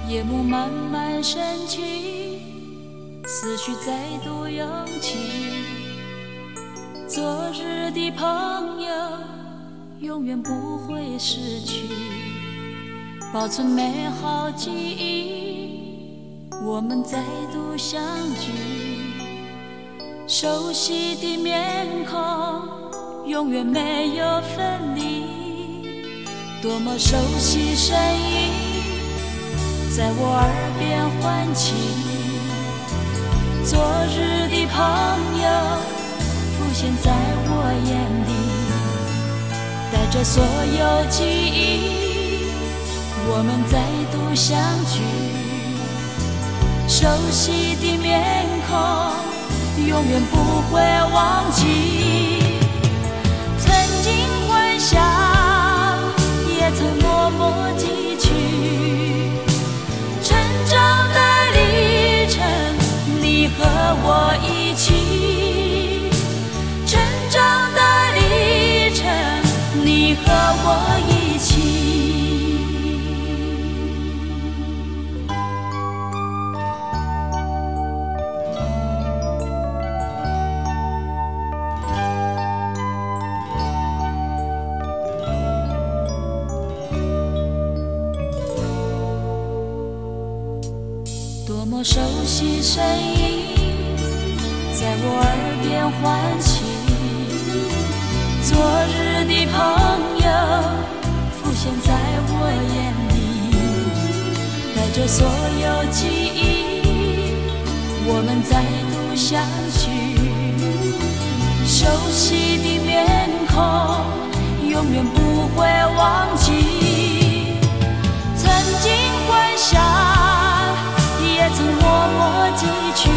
夜幕慢慢升起，思绪再度涌起。昨日的朋友永远不会失去，保存美好记忆，我们再度相聚。熟悉的面孔永远没有分离，多么熟悉声音在我耳边唤起。昨日的朋友浮现在我眼里，带着所有记忆，我们再度相聚。熟悉的面孔永远不会忘记，曾经欢笑也曾默默记取，成长的历程你和我一起，成长的历程你和我一起。多么熟悉声音在我耳边唤起，昨日的朋友浮现在我眼里，带着所有记忆，我们再度相聚。熟悉的面孔永远不会忘记，曾经欢笑也曾默默记取，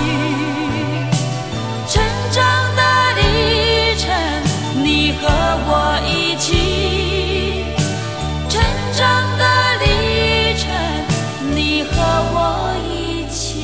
成长的历程你和我一起，成长的历程你和我一起。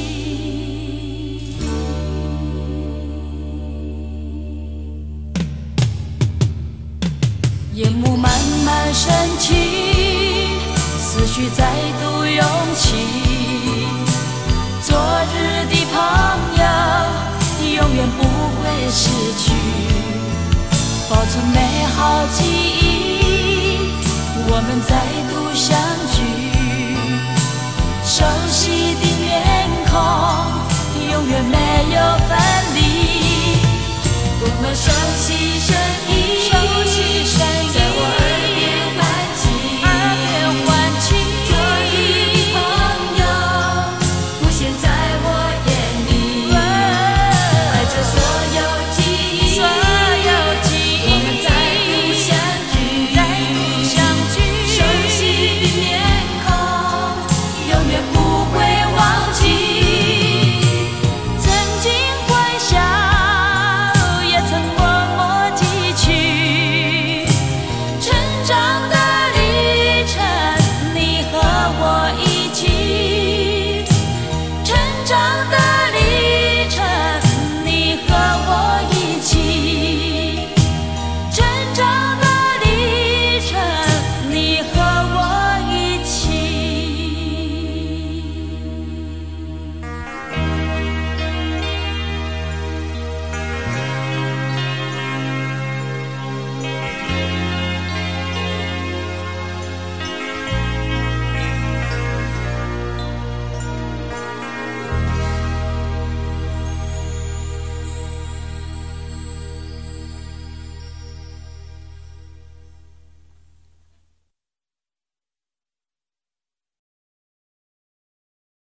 夜幕慢慢升起，思绪再度涌起，昨日的朋友永远不会失去，保存美好记忆，我们再度相聚。熟悉的面孔永远没有分离，多么熟悉。